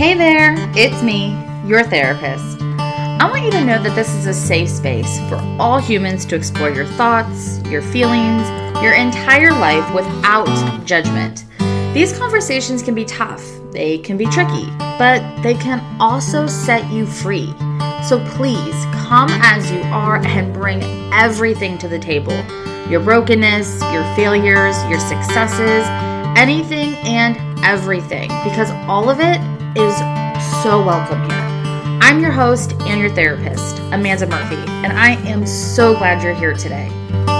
Hey there, it's me, your therapist. I want you to know that this is a safe space for all humans to explore your thoughts, your feelings, your entire life without judgment. These conversations can be tough, they can be tricky, but they can also set you free. So please come as you are and bring everything to the table. Your brokenness, your failures, your successes, anything and everything, because all of it is so welcome here. I'm your host and your therapist, Amanda Murphy, and I am so glad you're here today.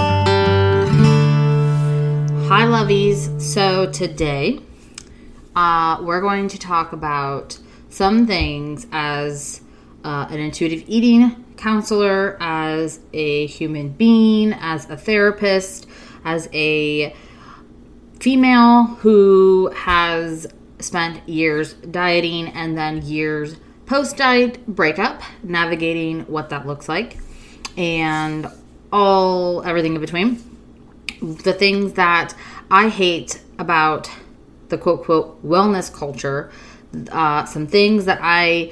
Hi, lovies. So today, we're going to talk about some things as an intuitive eating counselor, as a human being, as a therapist, as a female who has spent years dieting and then years post-diet breakup, navigating what that looks like, and everything in between. The things that I hate about the quote wellness culture, some things that I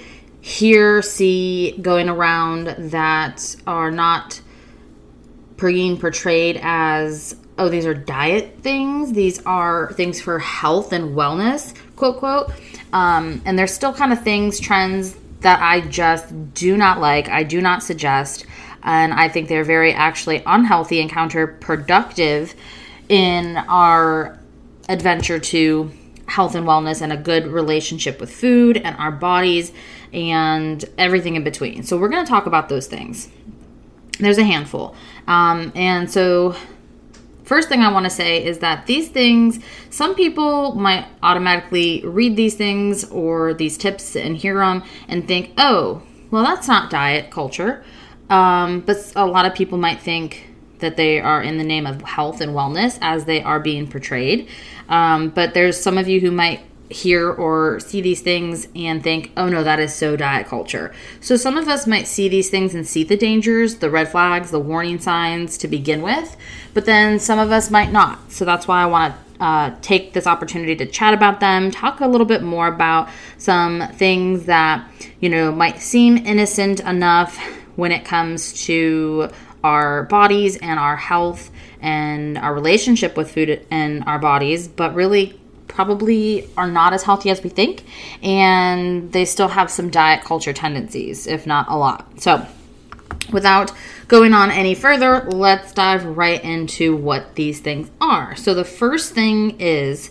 see going around that are not being portrayed as, oh, these are diet things. These are things for health and wellness, quote. And there's still kind of trends that I just do not like. I do not suggest. And I think they're very actually unhealthy and counterproductive in our adventure to health and wellness and a good relationship with food and our bodies and everything in between. So we're going to talk about those things. There's a handful. And so first thing I want to say is that these things, some people might automatically read these things or these tips and hear them and think, oh, well, that's not diet culture. But a lot of people might think that they are in the name of health and wellness as they are being portrayed. But there's some of you who might hear or see these things and think, oh no, that is so diet culture. So some of us might see these things and see the dangers, the red flags, the warning signs to begin with, but then some of us might not. So that's why I want to take this opportunity to chat about them, talk a little bit more about some things that, might seem innocent enough when it comes to our bodies and our health and our relationship with food and our bodies, but really probably are not as healthy as we think, and they still have some diet culture tendencies, if not a lot. So without going on any further, let's dive right into what these things are. So the first thing is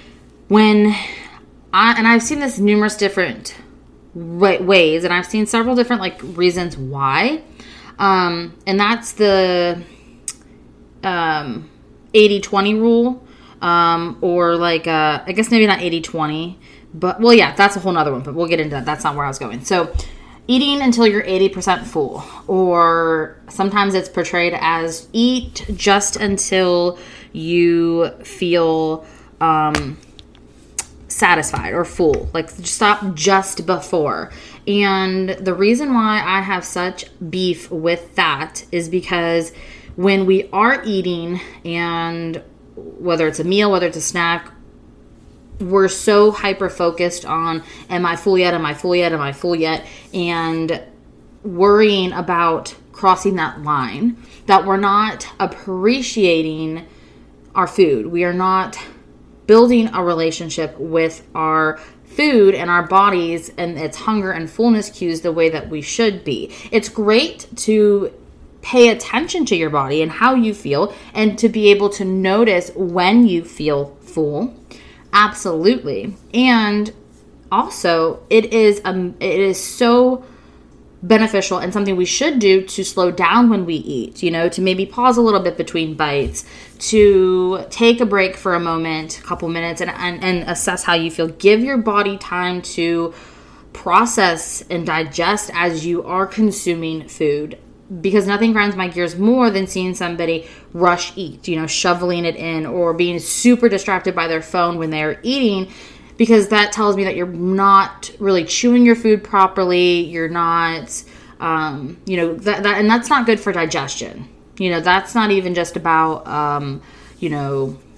I've seen this numerous different ways, and I've seen several different reasons why, and that's the 80-20 rule. Or I guess maybe not 80-20, but that's a whole nother one, but we'll get into that. That's not where I was going. So eating until you're 80% full, or sometimes it's portrayed as eat just until you feel, satisfied or full, stop just before. And the reason why I have such beef with that is because when we are eating, and whether it's a meal, whether it's a snack, we're so hyper-focused on, am I full yet, am I full yet, am I full yet, and worrying about crossing that line, that we're not appreciating our food. We are not building a relationship with our food and our bodies and its hunger and fullness cues the way that we should be. It's great to pay attention to your body and how you feel, and to be able to notice when you feel full. Absolutely. And also, it is so beneficial and something we should do to slow down when we eat, to maybe pause a little bit between bites, to take a break for a moment, a couple minutes, and assess how you feel. Give your body time to process and digest as you are consuming food. Because nothing grinds my gears more than seeing somebody rush eat, shoveling it in, or being super distracted by their phone when they're eating, because that tells me that you're not really chewing your food properly. You're not, and that's not good for digestion. That's not even just about,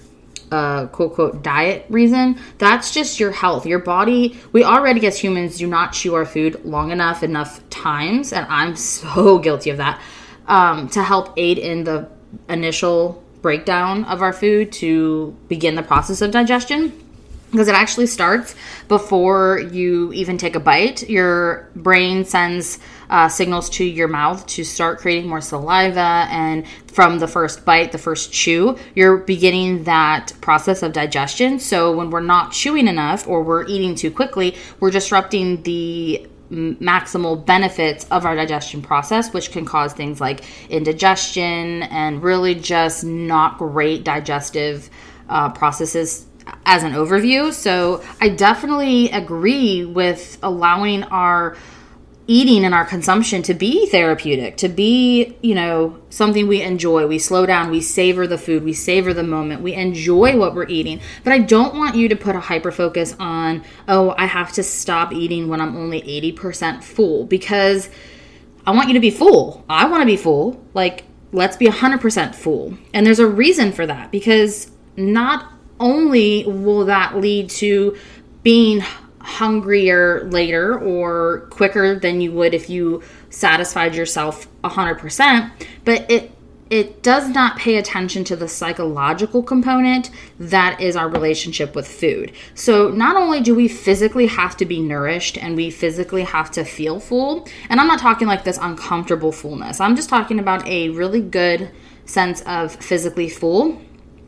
a quote unquote diet reason. That's just your health. Your body, we already as humans do not chew our food long enough times, and I'm so guilty of that, to help aid in the initial breakdown of our food to begin the process of digestion. Because it actually starts before you even take a bite. Your brain sends signals to your mouth to start creating more saliva. And from the first bite, the first chew, you're beginning that process of digestion. So when we're not chewing enough or we're eating too quickly, we're disrupting the maximal benefits of our digestion process, which can cause things like indigestion and really just not great digestive processes as an overview. So I definitely agree with allowing our eating and our consumption to be therapeutic, to be, something we enjoy. We slow down, we savor the food, we savor the moment, we enjoy what we're eating. But I don't want you to put a hyper focus on, I have to stop eating when I'm only 80% full, because I want you to be full. I want to be full. Like, let's be 100% full. And there's a reason for that, because not only will that lead to being hungrier later or quicker than you would if you satisfied yourself 100%, but it does not pay attention to the psychological component that is our relationship with food. So not only do we physically have to be nourished and we physically have to feel full, and I'm not talking like this uncomfortable fullness. I'm just talking about a really good sense of physically full,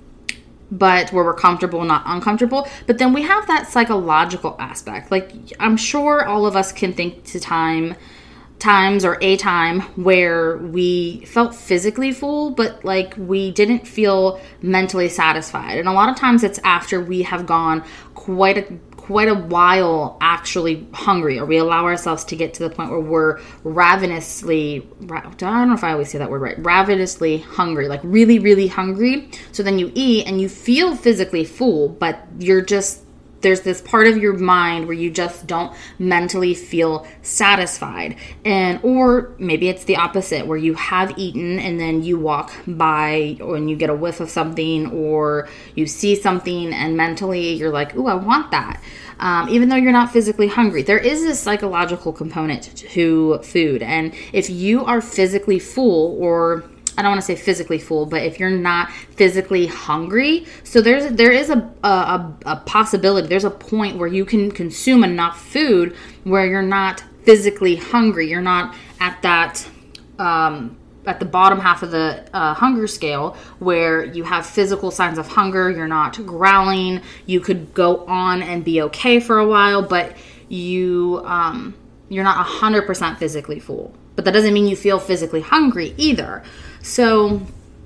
but where we're comfortable, not uncomfortable. But then we have that psychological aspect. Like, I'm sure all of us can think to times or a time where we felt physically full, but like we didn't feel mentally satisfied. And a lot of times it's after we have gone quite a while actually hungry, or we allow ourselves to get to the point where we're ravenously hungry, like really, really hungry. So then you eat and you feel physically full, but there's this part of your mind where you just don't mentally feel satisfied. Or maybe it's the opposite, where you have eaten and then you walk by and you get a whiff of something, or you see something and mentally you're like, ooh, I want that. Even though you're not physically hungry. There is this psychological component to food. And if you are physically full, or I don't want to say physically full, but if you're not physically hungry, so there is a possibility, there's a point where you can consume enough food where you're not physically hungry. You're not at that, at the bottom half of the hunger scale where you have physical signs of hunger. You're not growling. You could go on and be okay for a while, but you're not 100% physically full. But that doesn't mean you feel physically hungry either. So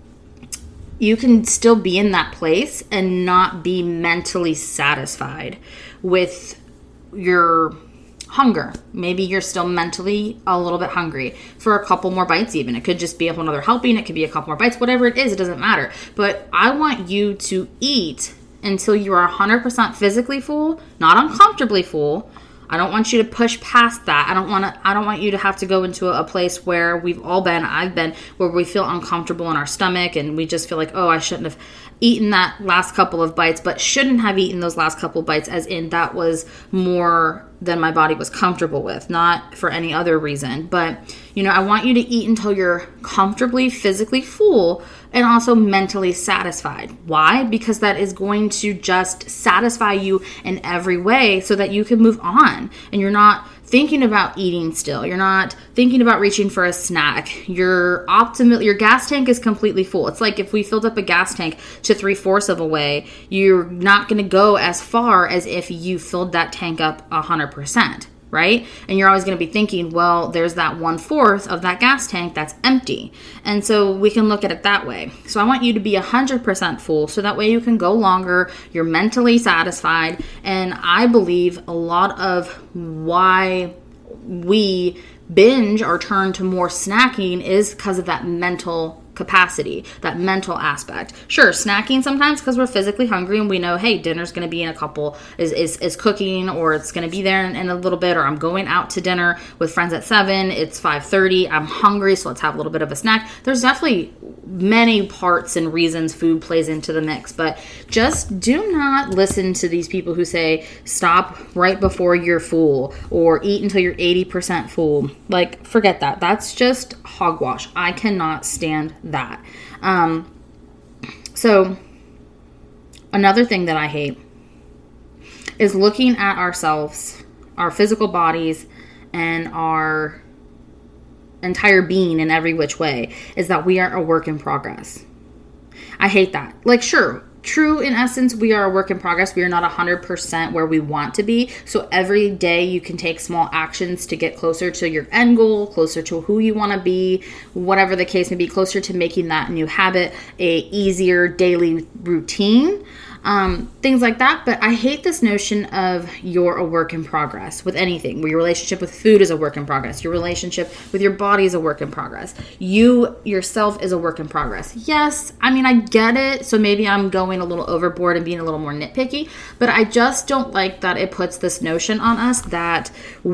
you can still be in that place and not be mentally satisfied with your hunger. Maybe you're still mentally a little bit hungry for a couple more bites even. It could just be a whole nother helping. It could be a couple more bites. Whatever it is, it doesn't matter. But I want you to eat until you are 100% physically full, not uncomfortably full. I don't want you to push past that. I don't want you to have to go into a place where I've been, where we feel uncomfortable in our stomach and we just feel like, I shouldn't have eaten that last couple of bites, but shouldn't have eaten those last couple of bites as in that was more than my body was comfortable with, not for any other reason. But, I want you to eat until you're comfortably physically full and also mentally satisfied. Why? Because that is going to just satisfy you in every way so that you can move on and you're not thinking about eating still. You're not thinking about reaching for a snack. Your gas tank is completely full. It's like if we filled up a gas tank to 3/4 of a way, you're not going to go as far as if you filled that tank up 100%. Right? And you're always going to be thinking, well, there's that 1/4 of that gas tank that's empty. And so we can look at it that way. So I want you to be 100% full so that way you can go longer, you're mentally satisfied. And I believe a lot of why we binge or turn to more snacking is because of that mental capacity, that mental aspect. Sure, snacking sometimes because we're physically hungry and we know, hey, dinner's going to be in a couple, is cooking, or it's going to be there in a little bit, or I'm going out to dinner with friends at 7, it's 5:30, I'm hungry, so let's have a little bit of a snack. There's definitely many parts and reasons food plays into the mix, but just do not listen to these people who say stop right before you're full or eat until you're 80% full. Like, forget that. That's just hogwash. I cannot stand that. So another thing that I hate is looking at ourselves, our physical bodies, and our entire being in every which way, is that we are a work in progress. I hate that. Like, sure, true, in essence, we are a work in progress. We are not 100% where we want to be. So every day you can take small actions to get closer to your end goal, closer to who you want to be, whatever the case may be, closer to making that new habit a easier daily routine. Things like that. But I hate this notion of you're a work in progress with anything. Your relationship with food is a work in progress. Your relationship with your body is a work in progress. You yourself is a work in progress. Yes, I mean, I get it. So maybe I'm going a little overboard and being a little more nitpicky, but I just don't like that it puts this notion on us that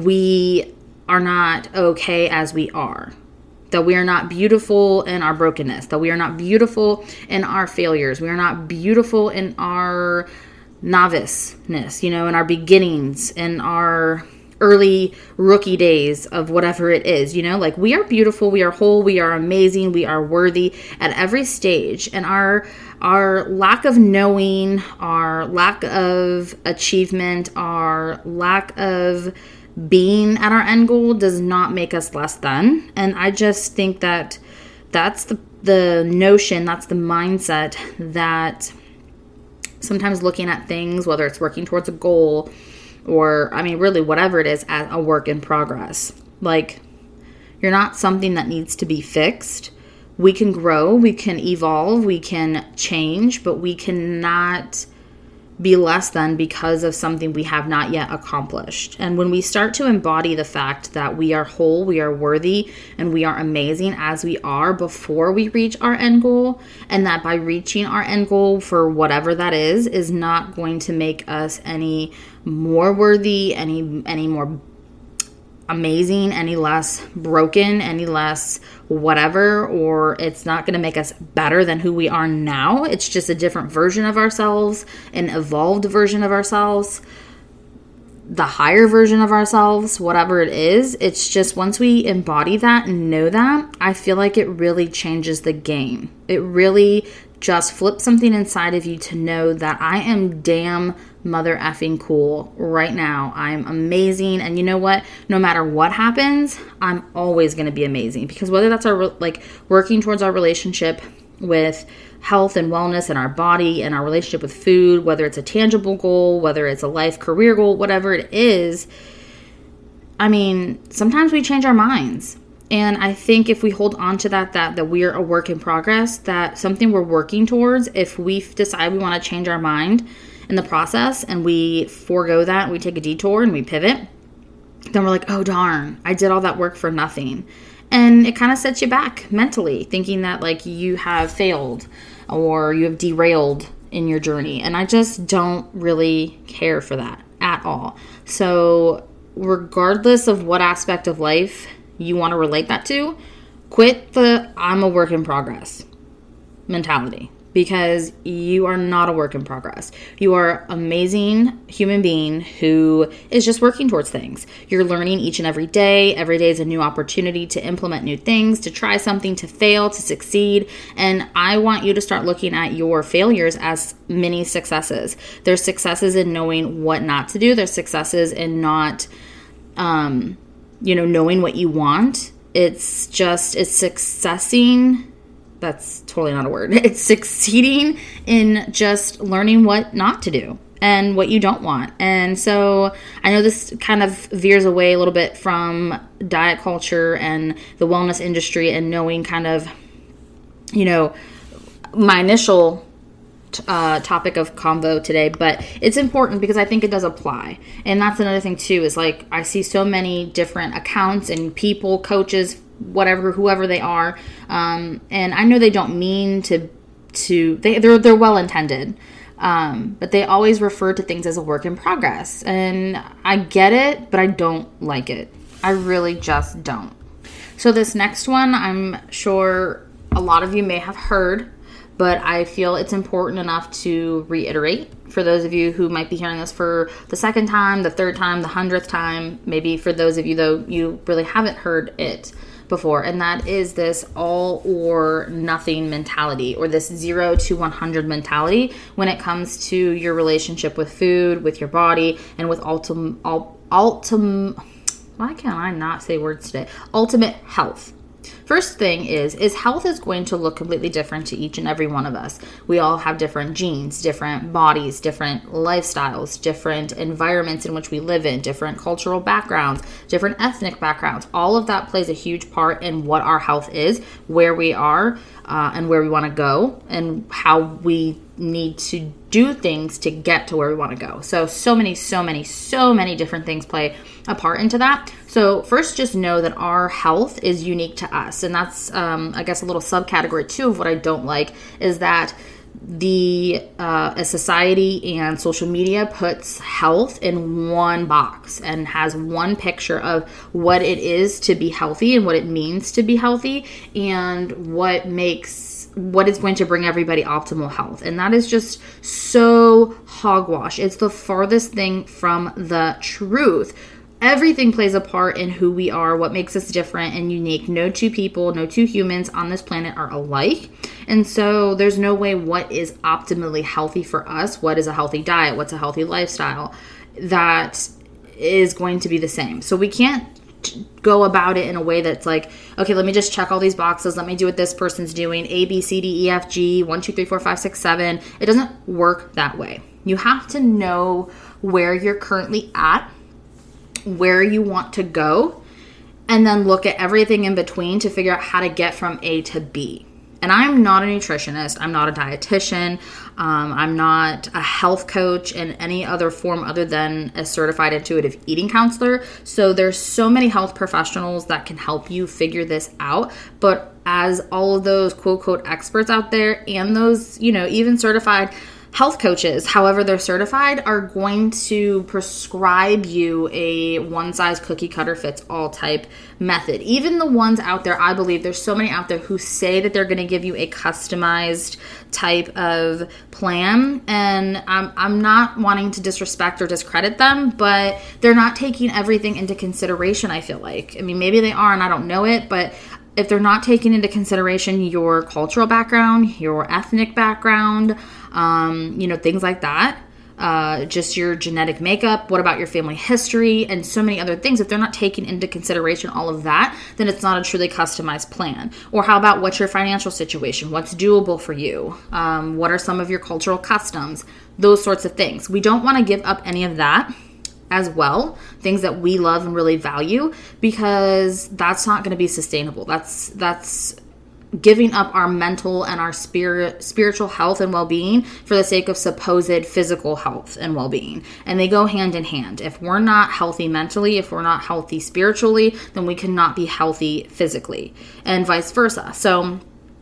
we are not okay as we are. That we are not beautiful in our brokenness, that we are not beautiful in our failures. We are not beautiful in our noviceness, in our beginnings, in our early rookie days of whatever it is, like we are beautiful, we are whole, we are amazing, we are worthy at every stage. And our lack of knowing, our lack of achievement, our lack of being at our end goal does not make us less than. And I just think that that's the notion, that's the mindset that sometimes looking at things, whether it's working towards a goal or, really whatever it is, as a work in progress. Like, you're not something that needs to be fixed. We can grow, we can evolve, we can change, but we cannot be less than because of something we have not yet accomplished. And when we start to embody the fact that we are whole, we are worthy, and we are amazing as we are before we reach our end goal, and that by reaching our end goal for whatever that is not going to make us any more worthy, any more amazing, any less broken, any less whatever, or it's not going to make us better than who we are now. It's just a different version of ourselves, an evolved version of ourselves, the higher version of ourselves, whatever it is. It's just once we embody that and know that, I feel like it really changes the game. It really just flips something inside of you to know that I am damn mother effing cool right now. I'm amazing. And you know what? No matter what happens, I'm always going to be amazing. Because whether that's our working towards our relationship with health and wellness and our body and our relationship with food, whether it's a tangible goal, whether it's a life career goal, whatever it is, sometimes we change our minds. And I think if we hold on to that we're a work in progress, that something we're working towards, if we decide we want to change our mind in the process and we forego that, and we take a detour and we pivot, then we're like, oh darn, I did all that work for nothing. And it kind of sets you back mentally, thinking that you have failed or you have derailed in your journey. And I just don't really care for that at all. So regardless of what aspect of life you want to relate that to, quit the I'm a work in progress mentality, because you are not a work in progress. You are an amazing human being who is just working towards things. You're learning each and every day. Every day is a new opportunity to implement new things, to try something, to fail, to succeed. And I want you to start looking at your failures as mini successes. There's successes in knowing what not to do. There's successes in not knowing what you want. It's successing. That's totally not a word. It's succeeding in just learning what not to do and what you don't want. And so I know this kind of veers away a little bit from diet culture and the wellness industry and knowing kind of, my initial topic of convo today, but it's important because I think it does apply. And that's another thing too, is I see so many different accounts and people, coaches, whatever, whoever they are. And I know they don't mean they're well intended. But they always refer to things as a work in progress. And I get it, but I don't like it. I really just don't. So this next one, I'm sure a lot of you may have heard, but I feel it's important enough to reiterate for those of you who might be hearing this for the second time, the third time, the 100th time, maybe for those of you, though, you really haven't heard it before. And that is this all or nothing mentality, or this 0 to 100 mentality when it comes to your relationship with food, with your body, and with why can't I not say words today? Ultimate health. First thing is health is going to look completely different to each and every one of us. We all have different genes, different bodies, different lifestyles, different environments in which we live in, different cultural backgrounds, different ethnic backgrounds. All of that plays a huge part in what our health is, where we are, and where we want to go, and how we need to do things to get to where we want to go. So many different things play a part into that. So first, just know that our health is unique to us. And that's, I guess, a little subcategory too of what I don't like is that a society and social media puts health in one box and has one picture of what it is to be healthy and what it means to be healthy and what is going to bring everybody optimal health. And that is just so hogwash. It's the farthest thing from the truth. Everything plays a part in who we are, what makes us different and unique. No two people, no two humans on this planet are alike. And so there's no way what is optimally healthy for us, what is a healthy diet, what's a healthy lifestyle, that is going to be the same. So we can't go about it in a way that's like, okay, let me just check all these boxes. Let me do what this person's doing. A, B, C, D, E, F, G, 1, 2, 3, 4, 5, 6, 7. It doesn't work that way. You have to know where you're currently at, where you want to go, and then look at everything in between to figure out how to get from A to B. And I'm not a nutritionist. I'm not a dietitian. I'm not a health coach in any other form other than a certified intuitive eating counselor. So there's so many health professionals that can help you figure this out. But as all of those quote, quote experts out there and those, even certified health coaches, however they're certified, are going to prescribe you a one-size-cookie-cutter-fits-all type method. Even the ones out there, I believe there's so many out there who say that they're going to give you a customized type of plan. And I'm not wanting to disrespect or discredit them, but they're not taking everything into consideration, I feel like. I mean, maybe they are and I don't know it, but if they're not taking into consideration your cultural background, your ethnic background, things like that, just your genetic makeup, what about your family history, and so many other things. If they're not taking into consideration all of that, then it's not a truly customized plan. Or how about what's your financial situation? What's doable for you? What are some of your cultural customs? Those sorts of things. We don't want to give up any of that as well, things that we love and really value, because that's not going to be sustainable. That's giving up our mental and our spiritual health and well-being for the sake of supposed physical health and well-being. And they go hand in hand. If we're not healthy mentally, if we're not healthy spiritually, then we cannot be healthy physically, and vice versa. So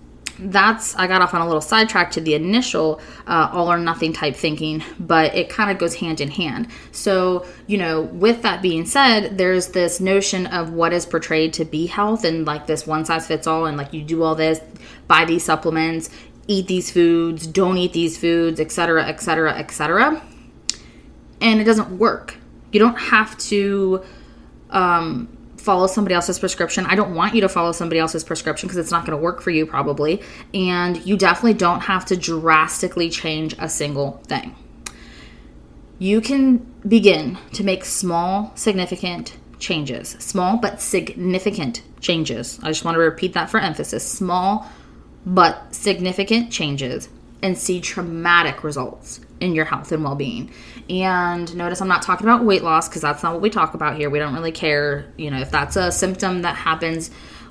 I got off on a little sidetrack to the initial all or nothing type thinking, but it kind of goes hand in hand. So, with that being said, there's this notion of what is portrayed to be health and like this one size fits all, and like you do all this, buy these supplements, eat these foods, don't eat these foods, etc., etc., etc. And it doesn't work. You don't have to follow somebody else's prescription. I don't want you to follow somebody else's prescription because it's not going to work for you probably. And you definitely don't have to drastically change a single thing. You can begin to make small, significant changes. Small but significant changes. I just want to repeat that for emphasis. Small but significant changes, and see traumatic results in your health and well-being. And notice I'm not talking about weight loss, because that's not what we talk about here. We don't really care, if that's a symptom that happens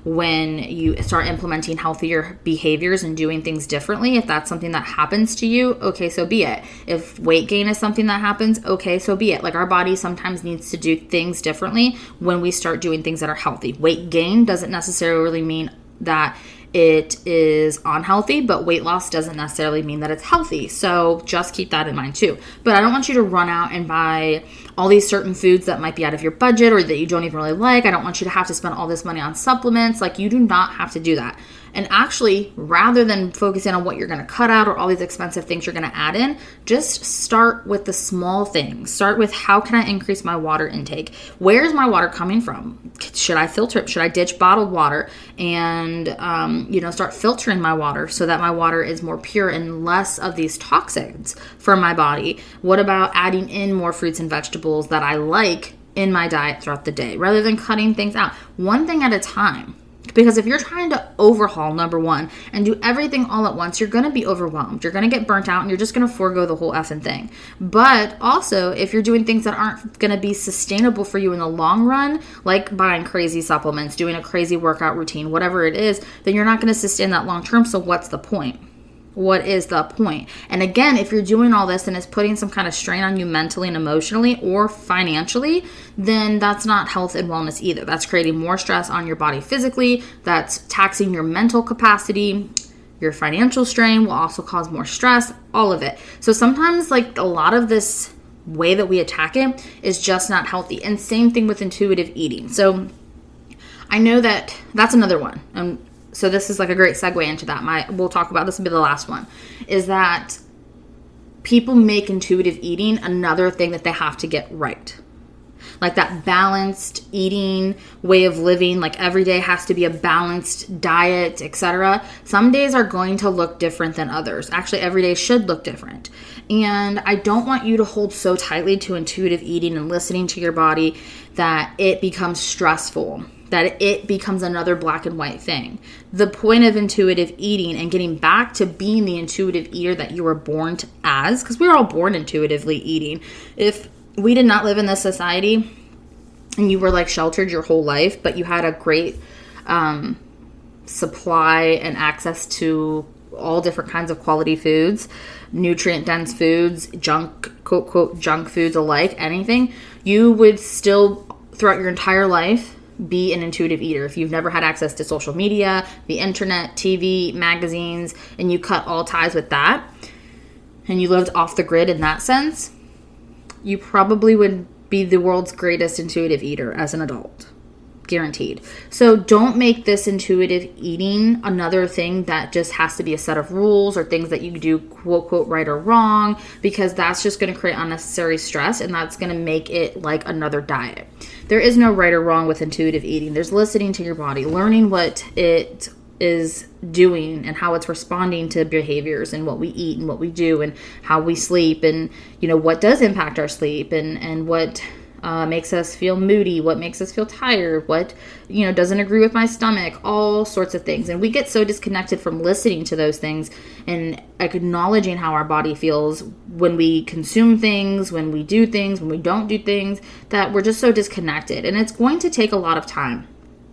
when you start implementing healthier behaviors and doing things differently. If that's something that happens to you, okay, so be it. If weight gain is something that happens, okay, so be it. Like, our body sometimes needs to do things differently when we start doing things that are healthy. Weight gain doesn't necessarily mean that it is unhealthy, but weight loss doesn't necessarily mean that it's healthy. So just keep that in mind too. But I don't want you to run out and buy all these certain foods that might be out of your budget or that you don't even really like. I don't want you to have to spend all this money on supplements. Like, you do not have to do that. And actually, rather than focusing on what you're going to cut out or all these expensive things you're going to add in, just start with the small things. Start with, how can I increase my water intake? Where is my water coming from? Should I filter it? Should I ditch bottled water and, start filtering my water so that my water is more pure and less of these toxins for my body? What about adding in more fruits and vegetables that I like in my diet throughout the day, rather than cutting things out? One thing at a time. Because if you're trying to overhaul, number one, and do everything all at once, you're going to be overwhelmed. You're going to get burnt out, and you're just going to forego the whole effing thing. But also, if you're doing things that aren't going to be sustainable for you in the long run, like buying crazy supplements, doing a crazy workout routine, whatever it is, then you're not going to sustain that long term. So what's the point? What is the point? And again, if you're doing all this and it's putting some kind of strain on you mentally and emotionally or financially, then that's not health and wellness either. That's creating more stress on your body physically. That's taxing your mental capacity. Your financial strain will also cause more stress, all of it. So sometimes, like, a lot of this way that we attack it is just not healthy. And same thing with intuitive eating. So I know that that's another one. So this is like a great segue into that. We'll talk about this, will be the last one, is that people make intuitive eating another thing that they have to get right. Like that balanced eating way of living, like every day has to be a balanced diet, etc. Some days are going to look different than others. Actually, every day should look different. And I don't want you to hold so tightly to intuitive eating and listening to your body that it becomes stressful, that it becomes another black and white thing. The point of intuitive eating and getting back to being the intuitive eater that you were born as, because we were all born intuitively eating. If we did not live in this society and you were like sheltered your whole life, but you had a great supply and access to all different kinds of quality foods, nutrient-dense foods, junk, quote, quote, junk foods alike, anything, you would still, throughout your entire life, be an intuitive eater. If you've never had access to social media, the internet, TV, magazines, and you cut all ties with that, and you lived off the grid in that sense, you probably would be the world's greatest intuitive eater as an adult. Guaranteed. So don't make this intuitive eating another thing that just has to be a set of rules or things that you do, quote, quote, right or wrong, because that's just going to create unnecessary stress, and that's going to make it like another diet. There is no right or wrong with intuitive eating. There's listening to your body, learning what it is doing and how it's responding to behaviors and what we eat and what we do and how we sleep and, what does impact our sleep and what makes us feel moody, what makes us feel tired, what, doesn't agree with my stomach, all sorts of things. And we get so disconnected from listening to those things and acknowledging how our body feels when we consume things, when we do things, when we don't do things, that we're just so disconnected. And it's going to take a lot of time.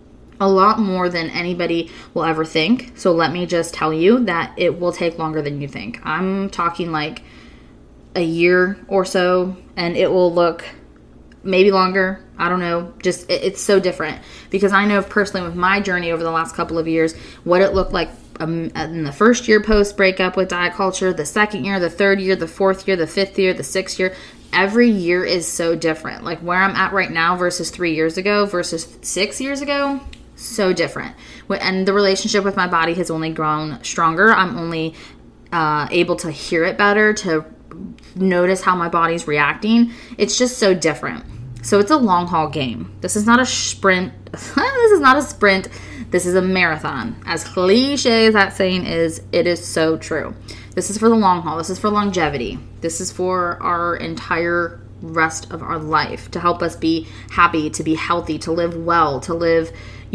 A lot more than anybody will ever think. So let me just tell you that it will take longer than you think. I'm talking like a year or so, and it will look maybe longer. I don't know. Just it's so different, because I know personally with my journey over the last couple of years, what it looked like in the first year post breakup with diet culture, the second year, the third year, the fourth year, the fifth year, the sixth year. Every year is so different. Like where I'm at right now versus 3 years ago versus 6 years ago. So different. And the relationship with my body has only grown stronger. I'm only able to hear it better, to notice how my body's reacting. It's just so different. So it's a long haul game. This is not a sprint. This is not a sprint. This is a marathon. As cliche as that saying is, it is so true. This is for the long haul. This is for longevity. This is for our entire rest of our life, to help us be happy, to be healthy, to live well, to live,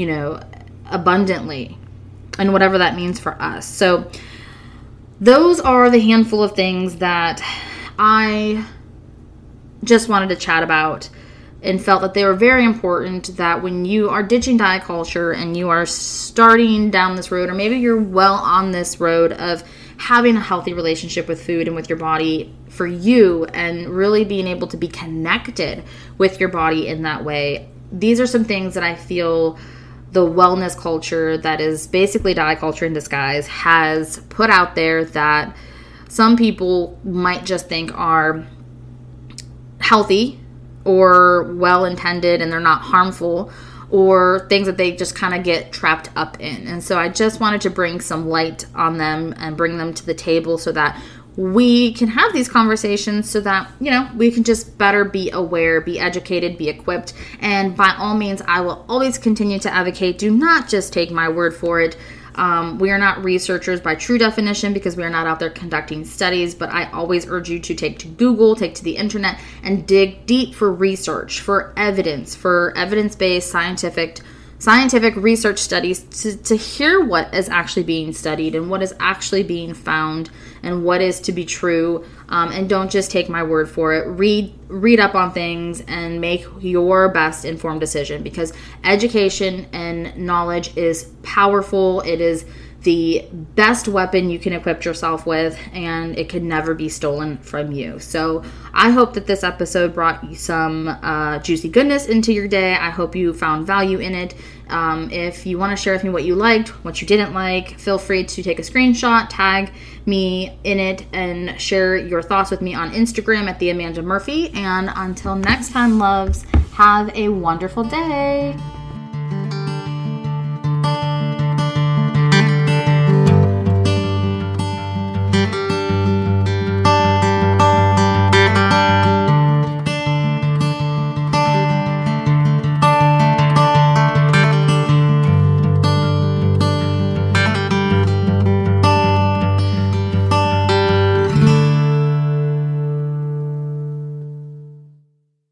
abundantly, and whatever that means for us. So those are the handful of things that I just wanted to chat about and felt that they were very important, that when you are ditching diet culture and you are starting down this road, or maybe you're well on this road of having a healthy relationship with food and with your body for you, and really being able to be connected with your body in that way, these are some things that I feel the wellness culture that is basically diet culture in disguise has put out there that some people might just think are healthy or well-intended and they're not harmful, or things that they just kind of get trapped up in. And so I just wanted to bring some light on them and bring them to the table so that we can have these conversations, so that, we can just better be aware, be educated, be equipped. And by all means, I will always continue to advocate. Do not just take my word for it. We are not researchers by true definition, because we are not out there conducting studies, but I always urge you to take to Google, take to the internet, and dig deep for research, for evidence, for evidence-based scientific research studies to hear what is actually being studied and what is actually being found and what is to be true. And don't just take my word for it. Read up on things and make your best informed decision, because education and knowledge is powerful. It is the best weapon you can equip yourself with, and it can never be stolen from you. So I hope that this episode brought you some juicy goodness into your day. I hope you found value in it. If you want to share with me what you liked, what you didn't like, feel free to take a screenshot, tag me in it, and share your thoughts with me on Instagram at The Amanda Murphy. And until next time, loves, have a wonderful day.